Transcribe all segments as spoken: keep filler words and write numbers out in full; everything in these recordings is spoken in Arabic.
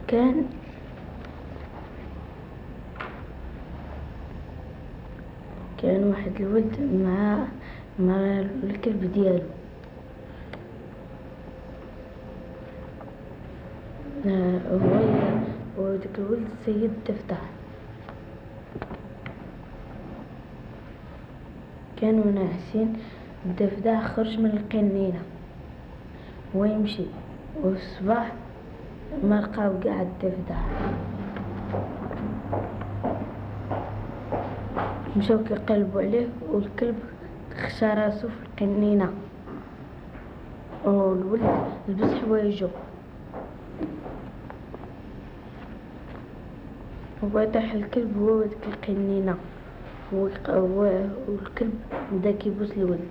كان كان واحد الولد مع مع الكلب ديالو. هو وداك الولد سيد الضفدع. كانوا ناعسين، الضفدع خرج من القنينة ويمشي، والصباح ما لقاو قاع الضفدع. مشاو كيقلبوا عليه، والكلب خشى راسو في القنينة، والولد لبس حوايجو وطاح الكلب هو وديك القنينة، والكلب بدا كيبوس الولد.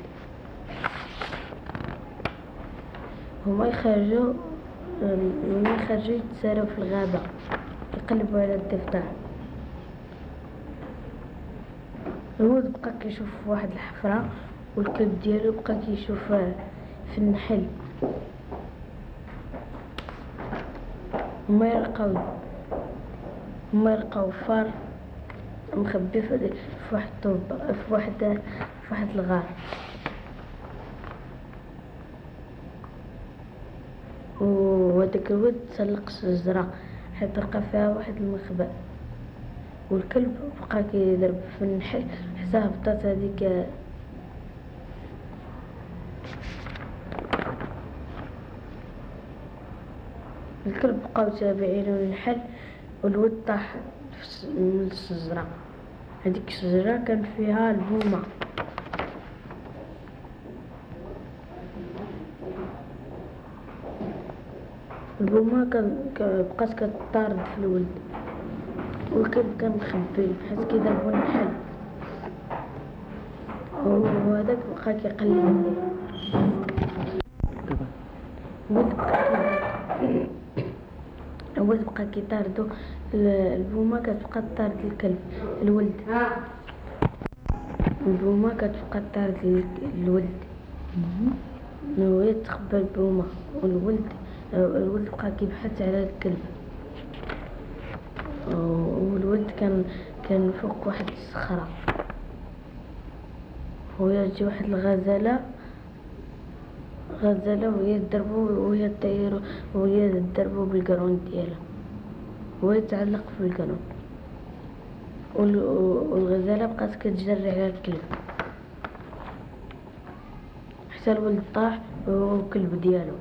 هما يخرجوا هما يخرجوا يتساراو في الغابة يقلبوا على الضفدع. الولد بقى كيشوف واحد الحفرة، والكلب ديالو بقى كيشوف في النحل. هما يلقاو هما يلقاو فار مخبي في واحد الطوب في واحد في واحد الغار. وهداك الولد تسلق الشجرة حيت لقى فيها واحد المخبأ، والكلب بقى كيضرب في النحل حتى هبطات هذيك. الكلب بقاو تابعينو للنحل، والولد طاح من الشجرة. هذيك الشجرة كان فيها البومة. البومة كان بقات كطارد في الولد، والكلب كان مخبي حيت كيضربو النحل، وهذاك بقى كيقلب عليه. الولد بقى الولد بقى كيطاردو، البومة كتبقى طارد الكلب الولد البومة كتبقى طارد الولد وهي تخبى البومة، والولد الولد بقى كيبحث على الكلب. والولد كان كان فوق واحد الصخرة، وهي تجي واحد الغزالة غزالة وهي تضربو وهي طايرة وهي تضربو بالقرون ديالها، وهي تعلق في القرون. والغزالة بقات كتجري على الكلب حتى الولد طاح وهو الكلب ديالو.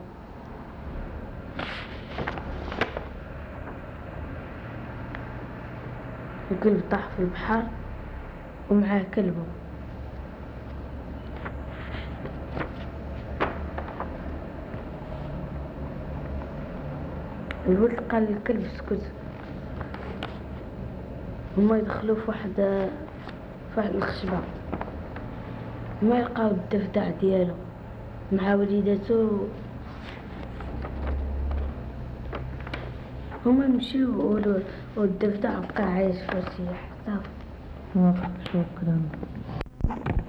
الكلب طاح في البحر ومعاه كلبه. الولد قال للكلب اسكت. هما يدخلوا في واحد في واحد الخشبة، هما يلقاو الضفدع ديالو مع وليداتو. هما مشيو والضفدع بقى عايش في الريح. صافي. شكرا.